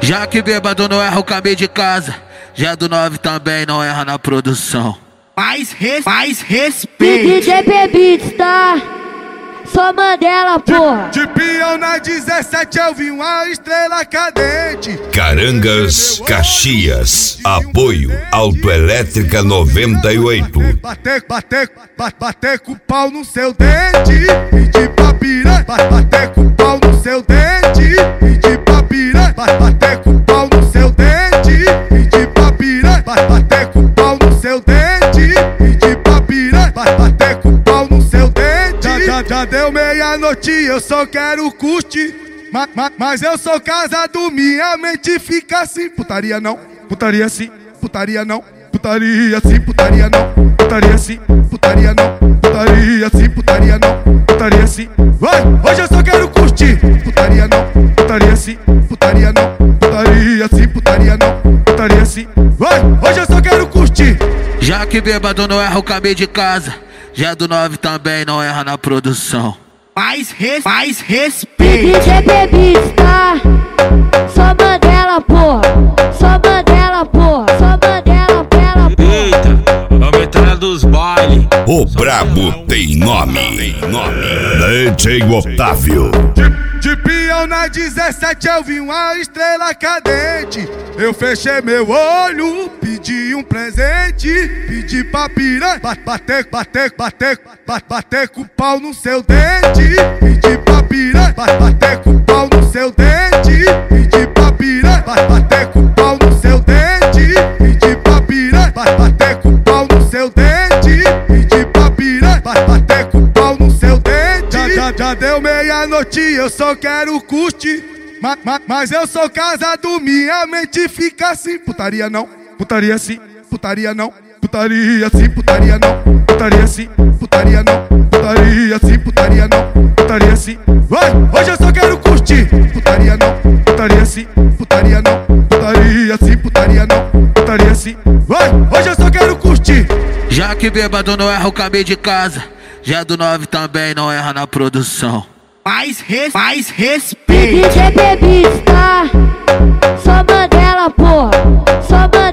Já que bêbado não erra o caminho de casa, já do 9 também não erra na produção. Mais respeito. DJ Bebitos, tá? Só Mandela, porra. De peão na 17 eu vi uma estrela cadente. Carangas, Caxias. Apoio Autoelétrica 98. Bater com o pau no seu dente. Pedir pra piranha. Bater com o pau no seu dente. Pedir pra piranha. Bater com o pau no seu dente. Pedir pra piranha. Bater com o pau no seu dente. Pedir pra piranha. Bater com o pau no seu dente. Já deu meia-noite, eu só quero curtir. Mas eu sou casado, minha mente fica assim. Putaria não, putaria sim, putaria não. Putaria sim, putaria não. Putaria sim, putaria não. Putaria sim, putaria não. Putaria sim. Vai, hoje eu só quero curtir. Putaria não, putaria sim, putaria não. Putaria sim, putaria não. Putaria sim. Vai, hoje eu só quero curtir. Já que bêbado não erra o caminho de casa, já do 9 também não erra na produção. Mais respeito. DJ Bebitos, tá? Só Mandela, porra. Só Mandela, porra. Só Mandela, porra. Eita, a metralha dos bailes. O brabo tem nome. DJ Otávio. De peão na 17 eu vi uma estrela cadente. Eu fechei meu olho, pedi um presente. Pedi pra piranha bater com o pau no seu dente. Pedi pra piranha bater com o pau no seu dente. Pedi pra piranha bater com o pau no seu dente. Pedi pra piranha bater com o pau no seu dente. Pedi pra piranha bater com o pau no seu dente. Já deu meia-noite, eu só quero curtir. Mas eu sou casado, minha mente fica assim. Putaria não, putaria sim, putaria não. Putaria sim, putaria não. Putaria sim, putaria não. Putaria sim, putaria não. Putaria sim. Vai, hoje eu só quero curtir. Putaria não, putaria sim, putaria não. Putaria sim, putaria não. Putaria sim. Vai, hoje eu só quero curtir. Já que bêbado não erra o caminho de casa, já do 9 também não erra na produção. Mais respeito. DJ Bebitos, tá? Só Mandela, porra. Só Mandela.